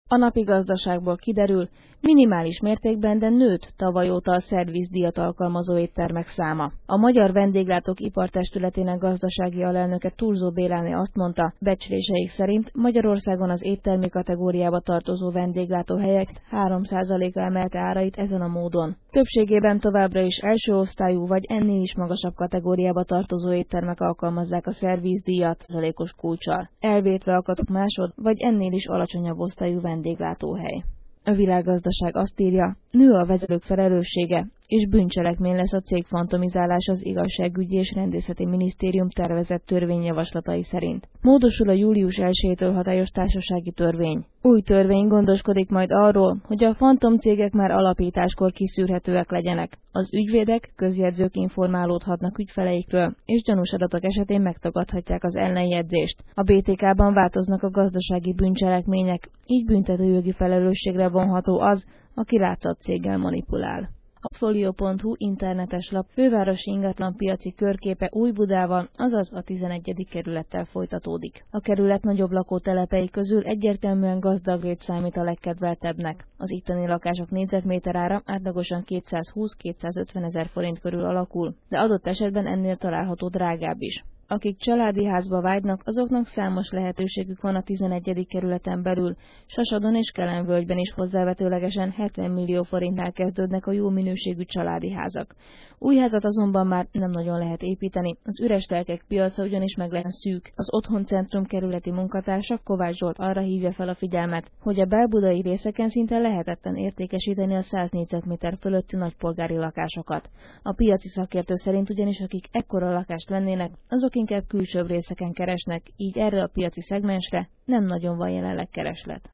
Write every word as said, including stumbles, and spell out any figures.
A Napi Gazdaságból kiderül, minimális mértékben, de nőtt tavaly óta a szervizdíjat alkalmazó éttermek száma. A Magyar Vendéglátók Ipartestületének gazdasági alelnöke Thurzó Béláné azt mondta, becsléseik szerint Magyarországon az éttermi kategóriába tartozó vendéglátóhelyek három százaléka emelte árait ezen a módon. Többségében továbbra is első osztályú vagy ennél is magasabb kategóriába tartozó éttermek alkalmazzák a szervizdíjat százalékos kulccsal, elvétve akadt másod vagy ennél is alacsonyabb osztályú vendéglátóhely. A Világgazdaság azt írja, nő a vezetők felelőssége, és bűncselekmény lesz a cég fantomizálás az Igazságügyi és Rendészeti Minisztérium tervezett törvényjavaslatai szerint. Módosul a július elsejétől hatályos társasági törvény. Új törvény gondoskodik majd arról, hogy a fantomcégek már alapításkor kiszűrhetőek legyenek. Az ügyvédek, közjegyzők informálódhatnak ügyfeleikről, és gyanús adatok esetén megtagadhatják az ellenjegyzést. A bé té ká-ban változnak a gazdasági bűncselekmények, így büntetőjogi felelősségre vonható az, aki látszat céggel manipulál. A Folio pont hu internetes lap fővárosi ingatlanpiaci körképe Újbudával, azaz a tizenegyedik kerülettel folytatódik. A kerület nagyobb lakótelepei közül egyértelműen Gazdagrét számít a legkedveltebbnek. Az itteni lakások négyzetméterára átlagosan kétszázhúsz-kétszázötven ezer forint körül alakul, de adott esetben ennél található drágább is. Akik családi házba vágynak, azoknak számos lehetőségük van a tizenegyedik kerületen belül, Sasadon és Kelenvölgyben is hozzávetőlegesen hetven millió forintnál kezdődnek a jó minőségű családi házak. Új házat azonban már nem nagyon lehet építeni, az üres lelkek piaca ugyanis meglehetősen szűk. Az Otthoncentrum kerületi munkatársa Kovács Zsolt arra hívja fel a figyelmet, hogy a belbudai részeken szinte lehetetlen értékesíteni a száz négyzetméter fölötti nagypolgári lakásokat. A piaci szakértő szerint ugyanis akik ekkora lakást vennének, azok inkább külsőbb részeken keresnek, így erre a piaci szegmensre nem nagyon van jelenleg kereslet.